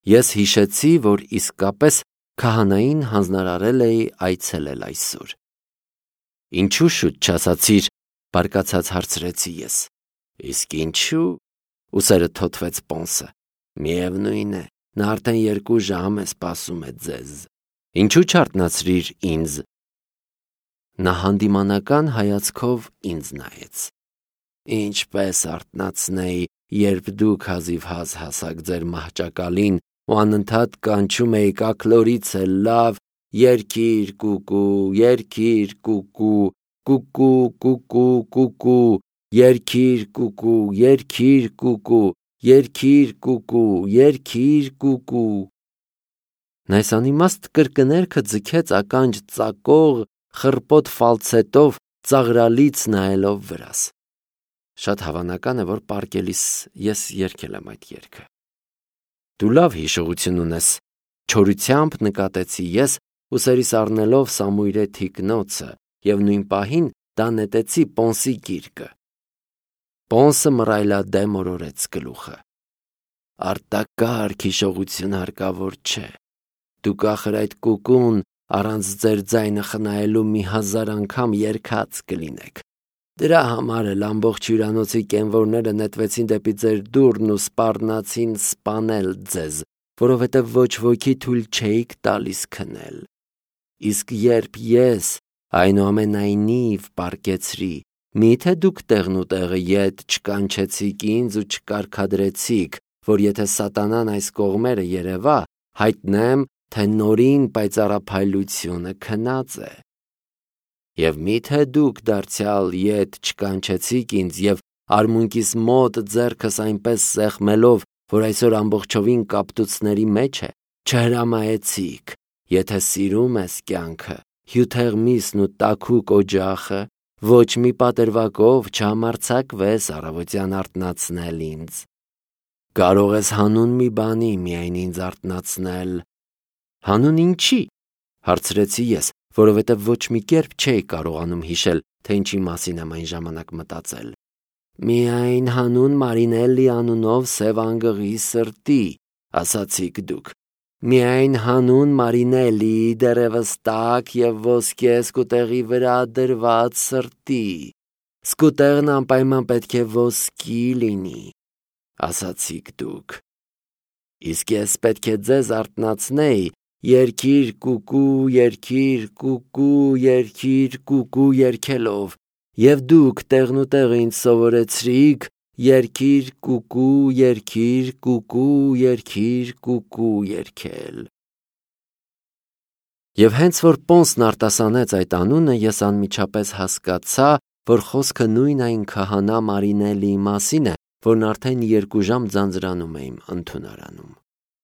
Ես հիշեցի, որ իսկապես քահանային հանձնարարել էի այցելել այսօր։ Ինչու շուտ չասացիր, բարկացած հարցրեցի ես։ Իսկ ինչու, ուսերը թոթվեց Պոնսը։ Միևնույն է, նա արդեն 2 ժամ է սպասում է ձեզ։ Ինչու չարթնացրիր ինձ։ Նա հանդիմանական հայացքով ինձ նայեց։ Ինչպես արթնացնեի, երբ դուք հազիվ-հազ հասաք ձեր մահճակալին ու անընդհատ կանչում էիք աքլորից էլ լավ, երկիր կուկու, երկիր կուկու, կուկու, կուկու, կուկու, երկիր կուկու, երկիր կուկու, երկիր կուկու, երկիր կուկու։ Նա այս անիմաստ կրկներքը ձգեց ականջ ծակող, խռպոտ ֆալցետով ծաղրալից նայելով վրաս։ Շատ հավանական է, որ պարկելիս ես երգել եմ այդ երգը։ Դու լավ հիշողություն ունես, չորությամբ նկատեցի ես, ուսերիս առնելով Սամույրե թիկնոցը, և նույն պահին դա նետեցի Պոնսի գիրկը։ Պոնսը մռայլադեմ օրորեց գլուխը։ Արտակարգ հիշողություն հարկավոր չէ։ Դուք ախր այդ կուկուն առանց ձեր ձայնը խնայելու 1000 անգամ երգած կլինեք։ Դրա համար էլ ամբողջ հյուրանոցի կենվորները նետվեցին դեպի ձեր դուռն ու սպառնացին սպանել ձեզ, որովհետև ոչ ոքի թույլ չէիք տալիս քնել։ Իսկ երբ ես այնուամենայնիվ պառկեցրի, միթե դուք տեղնուտեղը ետ չկանչեցիք ինձ ու չկարգադրեցիք, որ եթե սատանան այս կողմերը երևա, հայտնեմ, թե նորին պայծառափայլությունը քնած է։ Եվ միթե դուք դարձյալ ետ չկանչեցիք ինձ և արմունկիս մոտ ձեռքս այնպես սեղմելով, որ այսօր ամբողջովին կապտուցների մեջ է, չհրամայեցիք, եթե սիրում ես կյանքը, հյութեղ միսն ու տաքուկ օջախը, ոչ մի պատրվակով չհամարձակվես առավոտյան արթնացնել ինձ։ Կարող ես հանուն մի բանի միայն ինձ արթնացնել։ Հանուն ինչի, հարցրեցի ես, որովհետև ոչ մի կերպ չէի կարողանում հիշել, թե ինչի մասին եմ այն ժամանակ մտածել։ Միայն հանուն Մարինելլի անունով սև անգղի սրտի, ասացիք դուք։ Միայն հանուն Մարինելլի դեռևս տաք և ոսկե սկուտեղի վրա դրված սրտի։ Սկուտեղն անպայման պետք է ոսկի լինի, ասացիք դուք։ Իսկ ես պետք է ձեզ արթնացնեի, երկիր կուկու, երկիր կուկու, երկիր կուկու երգելով, և դուք տեղնուտեղ ինձ սովորեցրիք երկիր կուկու, երկիր կուկու, երկիր կուկու երգել։ Եվ հենց որ Պոնսն արտասանեց այդ անունը, ես անմիջապես հասկացա, որ խոսքը նույն այն քահանա Մարինելլիի մասին է, որն արդեն 2 ժամ ձանձրանում է իմ ընդունարանում։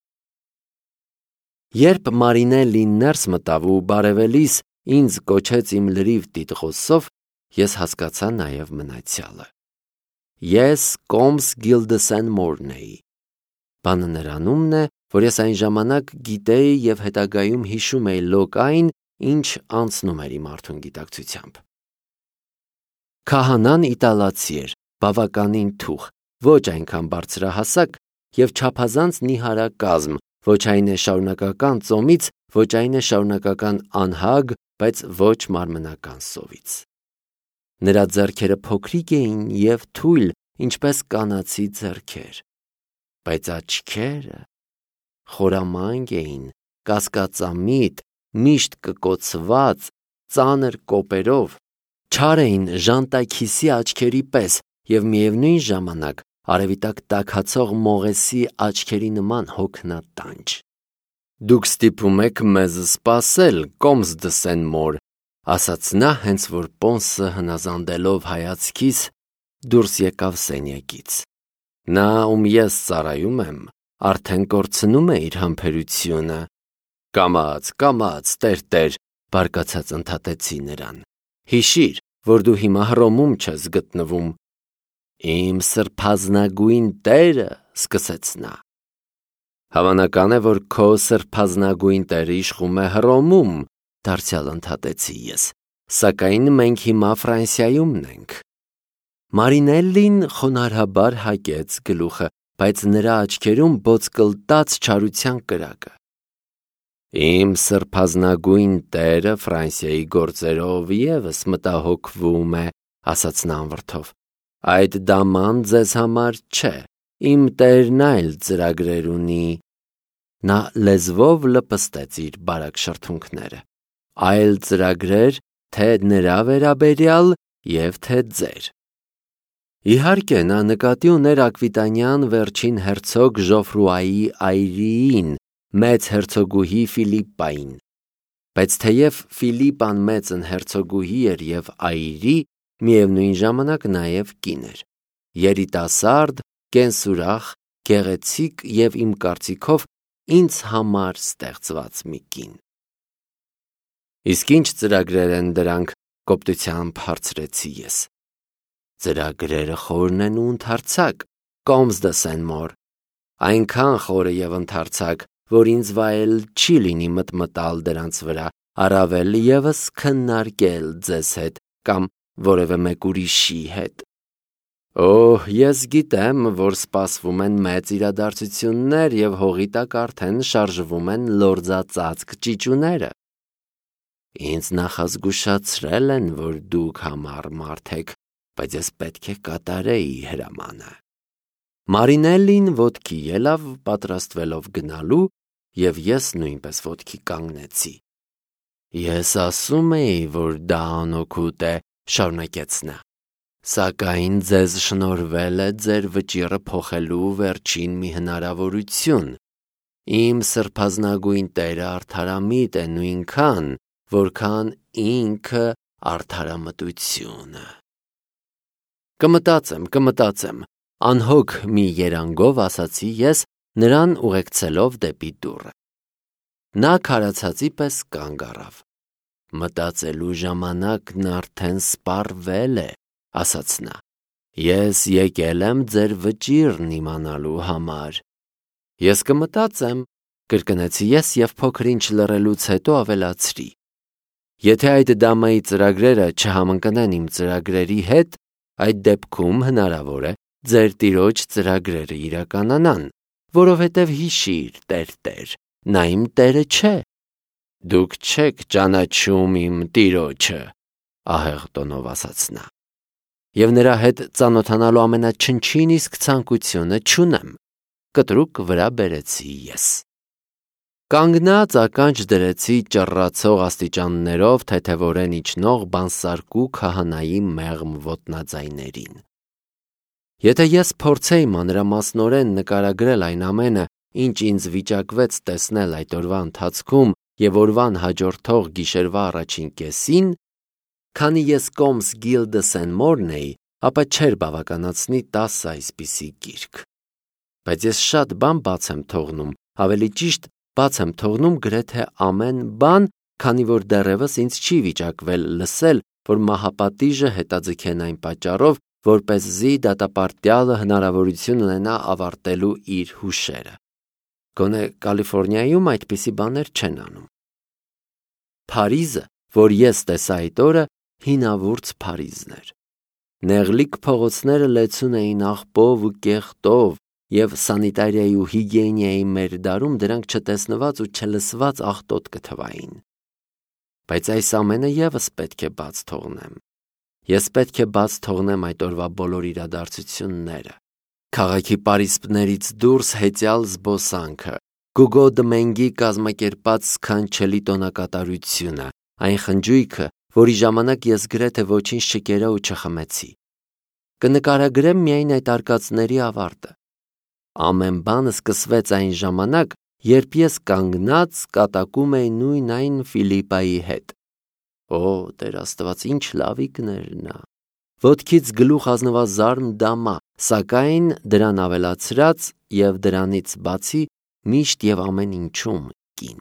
Երբ Մարինելլին ներս մտավ ու բարևելիս ինձ կոչեց իմ լրիվ տիտղոսով, ես հասկացա նաև մնացյալը։ Ես Կոմս Գիլդսեն Մորն էի։ Բանը նրանումն է, որ ես այն ժամանակ գիտեի և հետագայում հիշում էի լոկ այն, ինչ անցնում էր իմ արթուն գիտակցությամբ։ Քահանան իտալացի էր, բավականին թուխ, ոչ այնքան բարձրահասակ և չափազանց նիհարակազմ, ոչ այն է շարունակական ծոմից, ոչ այն է շարունակական անհագ, բայց ոչ մարմնական սովից։ Նրա ձեռքերը փոքրիկ էին և թույլ, ինչպես կանացի ձեռքեր, բայց աչքերը խորամանկ էին, կասկածամիտ, միշտ կկոցված, ծանր կոպերով, չար էին ժանտաքիսի աչքերի պես և միևնույն ժամանակ արևի տակ տաքացող մողեսի աչքերի նման հոգնատանջ։ Դուք ստիպում եք մեզ սպասել, Կոմս դը Սեն-Մոր, ասաց նա, հենց որ Պոնսը հնազանդելով հայացքիս դուրս եկավ սենյակից։ Նա, ում ես ծառայում եմ, արդեն կորցնում է իր համբերությունը։ Կամաց, կամաց, տեր, բարկացած ընդհատեցի նրան։ Հիշիր, որ դու հիմա Հռոմում չես գտնվում։ Իմ սրբազնագույն տերը, սկսեց նա։ Հավանական է, որ քո սրբազնագույն տերը իշխում է Հռոմում, դարձյալ ընդհատեցի ես, սակայն մենք հիմա Ֆրանսիայումն ենք։ Մարինելլին խոնարհաբար հագեց գլուխը, բայց նրա աչքերում բոցկլտած չարության կրակը։ Իմ սրբազնագույն տերը Ֆրանսիայի գործերով ևս մտահոգվում է, ասաց նա անվրդով։ Այդ դաման ձեզ համար չէ, իմ տերն այլ ծրագրեր ունի։ Նա լեզվով լպստեց իր բարակ շրթունքները։ Այլ ծրագրեր, թե նրա վերաբերյալ և թե ձեր։ Իհարկե, նա նկատի ուներ Ակվիտանյան վերջին հերցոգ Ժոֆրուայի այրիին, մեծ հերցոգուհի Ֆիլիպպային։ Բայց թեև Ֆիլիպպան մեծն հերցոգուհի էր և այրի, միևնույն ժամանակ նաև կին էր։ Երիտասարդ, կենսուրախ, գեղեցիկ և իմ կարծիքով ինձ համար ստեղծված մի կին։ Իսկ ինչ ծրագրեր են դրանք, կոպտությամբ հարցրեցի ես։ Ծրագրերը խորն են ու ընդարձակ, Կոմս դը Սեն-Մոր, այնքան խորը և ընդարձակ, որ ինձ վայել չի լինի մտմտալ դրանց վրա, առավել ևս քննարկել ձեզ հետ կամ որևէ մեկ ուրիշի հետ։ Օհ, ես գիտեմ, որ սպասվում են մեծ իրադարձություններ և հողի տակ արդեն շարժվում են լորձածածկ ճիճուները։ Ինձ նախազգուշացրել են, որ դուք համառ մարդ եք, բայց ես պետք է կատարեի հրամանը։ Մարինելլին ոտքի ելավ, պատրաստվելով գնալու, և ես նույնպես ոտքի կանգնեցի։ Ես ասում էի, որ դա անօգուտ է, շարունակեց նա, սակայն ձեզ շնորհվել է ձեր վճիռը փոխելու վերջին մի հնարավորություն։ Իմ սրբազնագույն տերը արդարամիտ է նույնքան, որքան ինքը արդարամտությունը։ Կմտածեմ, անհոգ մի երանգով ասացի ես, նրան ուղեկցելով դեպի դուռը։ Նա քարացածի պես կանգ առավ։ Մտածելու ժամանակն արդեն սպառվել է, ասաց նա։ Ես եկել եմ ձեր վճիռն իմանալու համար։ Ես կմտածեմ, կրկնեցի ես և փոքր ինչ լռելուց հետո ավելացրի։ Եթե այդ դամայի ծրագրերը չհամընկնեն իմ ծրագրերի հետ, այդ դեպքում հնարավոր է ձեր տիրոջ ծրագրերը իրականանան, որովհետև հիշիր, տեր, նա իմ տերը չէ։ Դուք չեք ճանաչում իմ տիրոջը, ահեղ տոնով ասաց նա։ Եվ նրա հետ ծանոթանալու ամենաչնչին իսկ ցանկությունը չունեմ, կտրուկ վրա բերեցի ես։ Կանգնած ականջ դրեցի ճռռացող աստիճաններով թեթևորեն իջնող բանսարկու քահանայի մեղմ ոտնաձայներին։ Եթե ես փորձեի մանրամասնորեն նկարագրել այն ամենը, ինչ ինձ վիճակվեց տեսնել այդ օրվա ընթացքում և օրվան հաջորդող գիշերվա առաջին կեսին, քանի ես Կոմս Գիլդը Սեն-Մորն էի, ապա չէր բավականացնի 10 այսպիսի գիրք։ Բայց ես շատ բան բաց եմ թողնում, ավելի ճիշտ բաց եմ թողնում գրեթե ամեն բան, քանի որ դեռևս ինձ չի վիճակվել լսել, որ մահապատիժը հետաձգեն այն պատճառով, որպեսզի դատապարտյալը հնարավորություն ունենա ավարտելու իր հուշերը։ Գոնե Կալիֆոռնիայում այդպիսի բաներ չեն անում։ Փարիզը, որ ես տեսա այդ օրը, հինավուրց Փարիզն էր։ Նեղլիկ փողոցները լեցուն էին աղբով ու կեղտով, և սանիտարիայի ու հիգիենայի մեր դարում դրանք չտեսնված ու չլսված աղտոտ կթվային։ Բայց այս ամենը ևս պետք է բաց թողնեմ։ Ես պետք է բաց թողնեմ այդ օրվա բոլոր իրադարձությունները։ Քաղաքի պարիսպներից դուրս հեծյալ զբոսանքը, Գուգո Դմենգի կազմակերպած սքանչելի տոնակատարությունը, այն խնջույքը, որի ժամանակ ես գրեթե ոչինչ չկերա ու չխմեցի։ Կնկարագրեմ միայն այդ արկածների ավարտը։ Ամեն բան սկսվեց այն ժամանակ, երբ ես կանգնած կատակում էի նույն այն Ֆիլիպպայի հետ։ Օ, Տեր Աստված, ինչ լավիկներ նա։ Ոտքից գլուխ ազնվազարմ դամա, սակայն դրան ավելացրած և դրանից բացի միշտ և ամեն ինչում կին։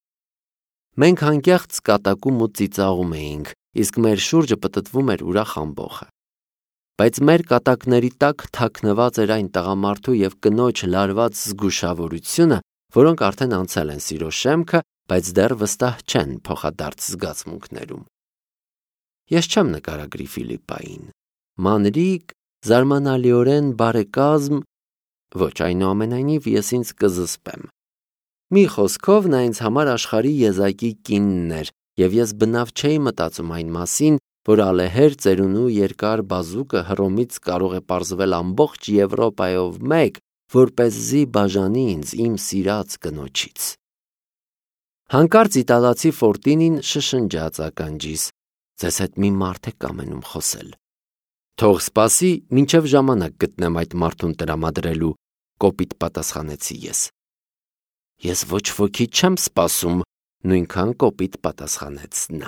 Մենք հանկեղծ կատակում ու ծիծաղում էինք, իսկ մեր շուրջը պտտվում էր ուրախ ամբոխը։ Բայց մեր կատակների տակ թաքնված էր այն տղամարդու և կնոջ լարված զգուշավորությունը, որոնք արդեն անցել են սիրո շեմքը, բայց դեռ վստահ չեն փոխադարձ զգացմունքներում։ Ես չեմ նկարագրի Ֆիլիպպային։ Մանրիկ, զարմանալիորեն բարեկազմ, ոչ, այնուամենայնիվ ես ինձ կզսպեմ։ Մի խոսքով նա ինձ համար աշխարհի եզակի կինն էր, և ես բնավ չէի մտածում այն մասին, որ ալեհեր ծերունու երկար բազուկը Հռոմից կարող է պարզվել ամբողջ Եվրոպայով մեկ, որպեսզի բաժանի ինձ իմ սիրած կնոջից։ Հանկարծ իտալացի Ֆորտինին շշնջաց ականջիս. «Ձեզ հետ մի մարդ է կամենում խոսել»։ «Թող սպասի, մինչև ժամանակ գտնեմ այդ մարդուն տրամադրելու», կոպիտ պատասխանեցի ես։ «Ես ոչ ոքի չեմ սպասում», նույնքան կոպիտ պատասխանեց նա։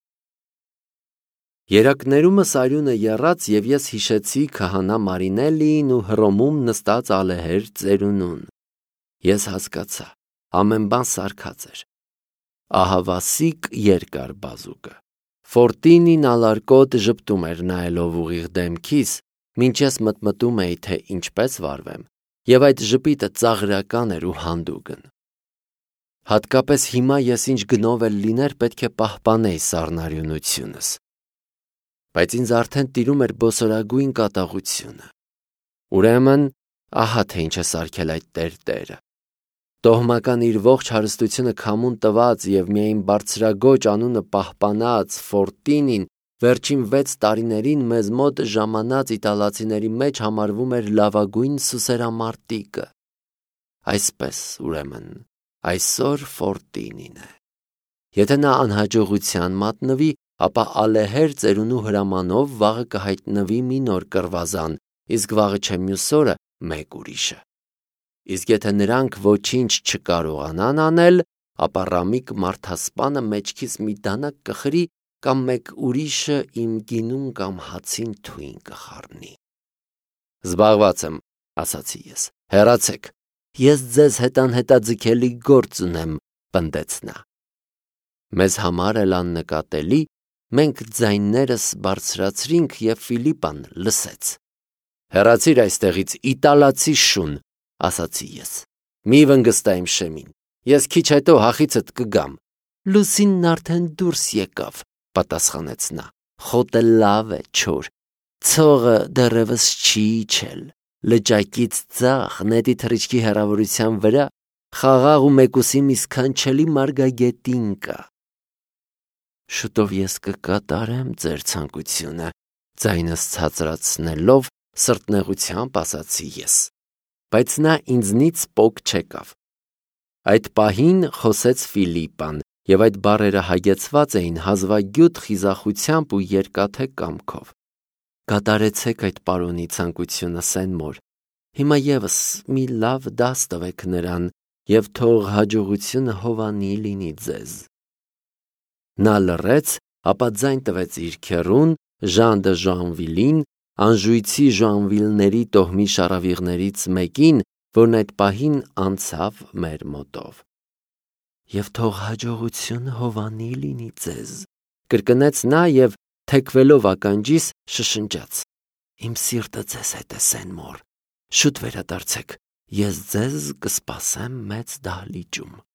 Երակներումս արյունը եռաց, և ես հիշեցի քահանա Մարինելլիին ու Հռոմում նստած ալեհեր ծերունուն։ Ես հասկացա, ամեն բան սարքած էր։ Ահավասիկ երկար բազուկը։ Ֆորտինին ալարկոտ ժպտում էր նայելով ուղիղ դեմքիս, մինչ ես մտմտում էի, թե ինչպես վարվեմ, և այդ ժպիտը ծաղրական էր ու հանդուգն։ Հատկապես հիմա ես ինչ գնով էլ լիներ, պետք է պահպանեի սառնարյունությունս։ Բայց ինձ արդեն տիրում էր բոսորագույն կատաղությունը։ Ուրեմն, ահա թե ինչ է սարքել այդ տերտերը։ Տոհմական իր ողջ հարստությունը քամուն տված և միայն բարձրագոճ անունը պահպանած Ֆորտինին վերջին 6 տարիներին մեզ մոտ ժամանած իտալացիների մեջ համարվում էր լավագույն սուսերամարտիկը։ Այսպես, ուրեմն, այսօր Ֆորտինին է։ Եթե նա անհաջողության մատնվի, ապա ալեհեր ծերունու հրամանով վաղը կհայտնվի մի նոր կռվազան, իսկ վաղը չէ մյուս օրը մեկ ուրիշը։ Իսկ եթե նրանք ոչինչ չկարողանան անել, ապա Ռամիկ մարդասպանը մեջքից մի դանակ կխրի կամ մեկ ուրիշը իմ գինուն կամ հացին թույն կխառնի։ Զբաղված եմ, ասացի ես, հեռացեք, ես ձեզ հետ անհետաձգելի գործ ունեմ, պնդեց նա։ Մեզ համար էլ աննկատելի, մենք ձայներս բարձրացրինք և Ֆիլիպան լսեց։ Հեռացիր այստեղից, իտալացի շուն, ասացի ես։ Մի վնգստա իմ շեմին, ես քիչ հետո հախիցդ կգամ։ Լուսինն արդեն դուրս եկավ, պատասխանեց նա։ Խոտը լավ է, չոր, ցողը դեռևս չի իջել, լճակից ձախ, նետի թռիչքի հեռավորության վրա, խաղաղ ու մեկուսի մի սքանչելի մարգագետին կա։ Շուտով ես կկատարեմ ձեր ցանկությունը, ձայնս ցածրացնելով սրտնեղությամբ ասացի ես։ Բայց նա ինձնից պոկ չեկավ։ Այդ պահին խոսեց Ֆիլիպան, և այդ բառերը հագեցված էին հազվագյուտ խիզախությամբ ու երկաթե կամքով։ Կատարեցեք այդ պարոնի ցանկությունը, սենմոր։ Հիմա ևս մի լավ դաս տվեք նրան, և թող հաջողությունը հովանի լինի ձեզ։ Նա լռեց, ապա ձայն տվեց իր քեռուն Ժան դը Ժանվիլին, անժույցի Ժանվիլների տոհմի շառավիղներից մեկին, որն այդ պահին անցավ մեր մոտով։ Եվ թող հաջողությունը հովանի լինի ձեզ, կրկնեց նա և թեքվելով ականջիս շշնջաց. Իմ սիրտը ձեզ հետ է, սենմոր, շուտ վերադարձեք, ես ձեզ կսպասեմ մեծ դահլիճում։